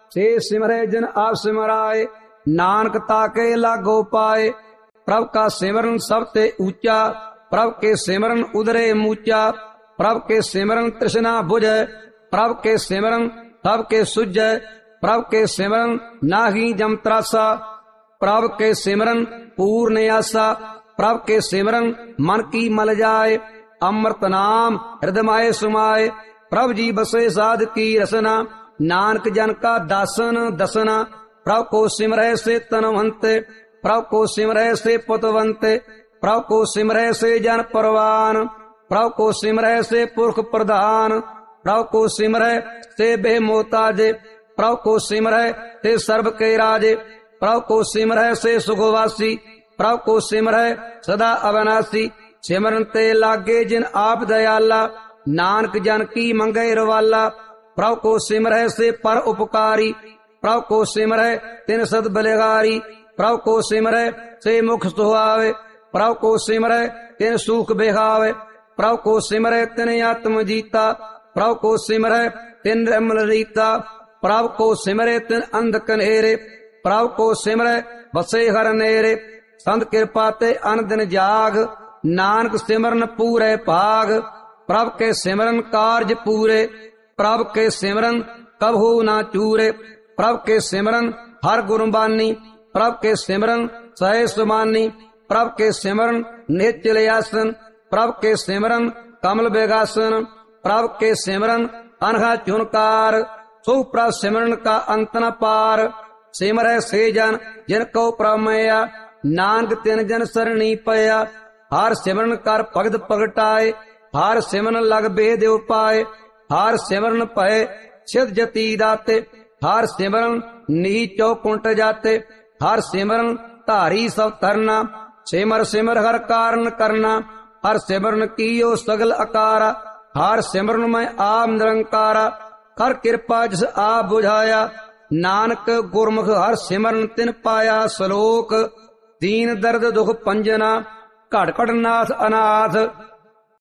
से सिमरे जिन आप सिमराए, नानक ताके लागो पाए। प्रभ का सिमरन सब ते ऊंचा, प्रभ के सिमरन उदरे मूचा। प्रभ के सिमरन तृष्णा बुझै, प्रभ के सिमरन सब के सुझै। प्रभ के सिमरन नाहि जम त्रासा, प्रभ के सिमरन पूर्ण आसा। प्रभ के सिमरन मन की मल जाए, अमृत नाम हृदय सुमाए। प्रभ जी बसे साध की रसना, नानक जन का दासन दसना। प्रभ को सिमरै से तनवंत, प्रभ को सिमरै से पुतवंत। प्रभ को सिमरै से जन परवान, प्रभ को सिमरै से पुरख प्रधान। प्रभ को सिमरै से बेमोताज, प्रभ को सिमरै से सर्व के राजे। प्रभ को सिमरै से सुखवासी, प्रभ को सिमरै सदा अविनाशी। सिमरन ते लागे जिन आप दयाला, नानक जन की मंगे रवाला। प्रभ को सिमरै से पर उपकारी, प्रभ को सिमरै तिन सद बलिहारी। प्रभ को सिमरै से मुख सुहावे, प्रभ को सिमरै तिन सुख बिहावे। प्रभ को सिमरै तिन आत्म जीता, प्रभ को सिमरै तिन निर्मल रीता। प्रभ को सिमरै तिन अंध कनेरे, प्रभ को सिमरै बसे हर नेरे। संत कृपा ते अन दिन जाग, नानक सिमरन पूरे भाग। प्रभ के सिमरन कार्य पूरे, प्रभ के सिमरन कबहू ना चूरे। प्रभ के सिमरन हर गुरबानी, प्रभ के सिमरन सहे सुमानी। प्रभ के सिमरन निश्चल आसन, प्रभ के सिमरन कमल बेगासन। प्रभ के सिमरन अनघा चुनकार, सो प्रभ सिमरन का अंत न पार। सिमरै से जन जिनको प्रभ मैया, नानक तिन जन सरणी पया। हर सिमरन कर भगत पगटाए, हर सिमरन लग बेद उपाय। हर सिमरन पय सिद्ध जति दाते, हर सिमरन नी चौकुंट जाते। हर सिमरन धारी सब तरना, सिमर सिमर हर कारण करना। हर सिमरन कीयो सगल अकारा, हर सिमरन में आप निरंकारा। कर कृपा जिस आप बुझाया, नानक गुरमुख हर सिमरन तिन पाया। श्लोक दीन दर्द दुख पंजना, घट घट नाथ अनाथ।